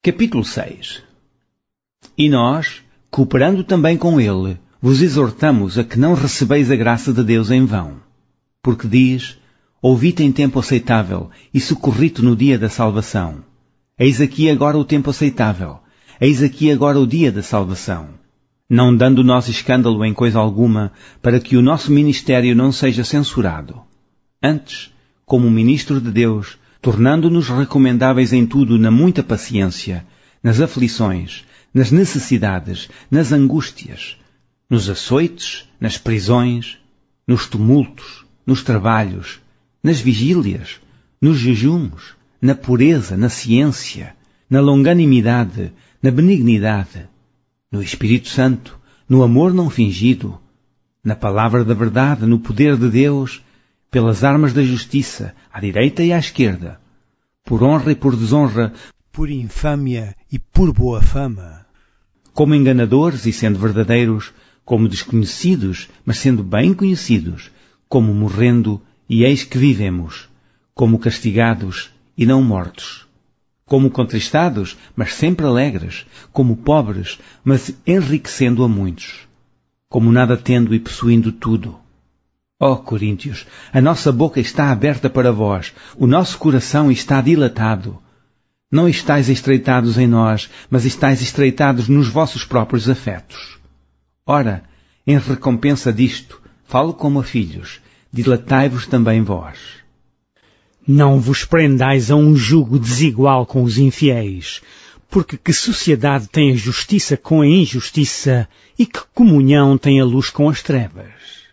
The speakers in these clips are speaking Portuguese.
Capítulo 6. E nós, cooperando também com ele, vos exortamos a que não recebeis a graça de Deus em vão. Porque diz, ouvi-te em tempo aceitável e socorri-te no dia da salvação. Eis aqui agora o tempo aceitável, eis aqui agora o dia da salvação. Não dando nós escândalo em coisa alguma, para que o nosso ministério não seja censurado. Antes, como ministro de Deus, tornando-nos recomendáveis em tudo na muita paciência, nas aflições, nas necessidades, nas angústias, nos açoites, nas prisões, nos tumultos, nos trabalhos, nas vigílias, nos jejuns, na pureza, na ciência, na longanimidade, na benignidade, no Espírito Santo, no amor não fingido, na palavra da verdade, no poder de Deus, pelas armas da justiça, à direita e à esquerda, por honra e por desonra, por infâmia e por boa fama, como enganadores e sendo verdadeiros, como desconhecidos, mas sendo bem conhecidos, como morrendo e eis que vivemos, como castigados e não mortos, como contristados, mas sempre alegres, como pobres, mas enriquecendo a muitos, como nada tendo e possuindo tudo. Ó Coríntios, a nossa boca está aberta para vós, o nosso coração está dilatado. Não estáis estreitados em nós, mas estáis estreitados nos vossos próprios afetos. Ora, em recompensa disto, falo como a filhos, dilatai-vos também vós. Não vos prendais a um jugo desigual com os infiéis, porque que sociedade tem a justiça com a injustiça e que comunhão tem a luz com as trevas?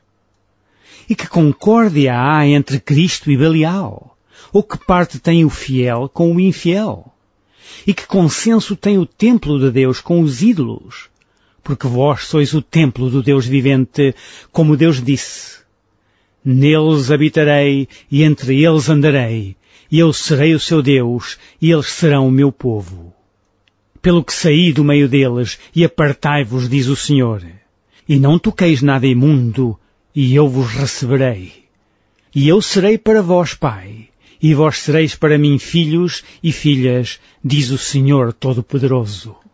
E que concórdia há entre Cristo e Belial? Ou que parte tem o fiel com o infiel? E que consenso tem o templo de Deus com os ídolos? Porque vós sois o templo do Deus vivente, como Deus disse. Neles habitarei e entre eles andarei, e eu serei o seu Deus, e eles serão o meu povo. Pelo que saí do meio deles, e apartai-vos, diz o Senhor. E não toqueis nada imundo, e eu vos receberei. E eu serei para vós pai, e vós sereis para mim filhos e filhas, diz o Senhor Todo-Poderoso.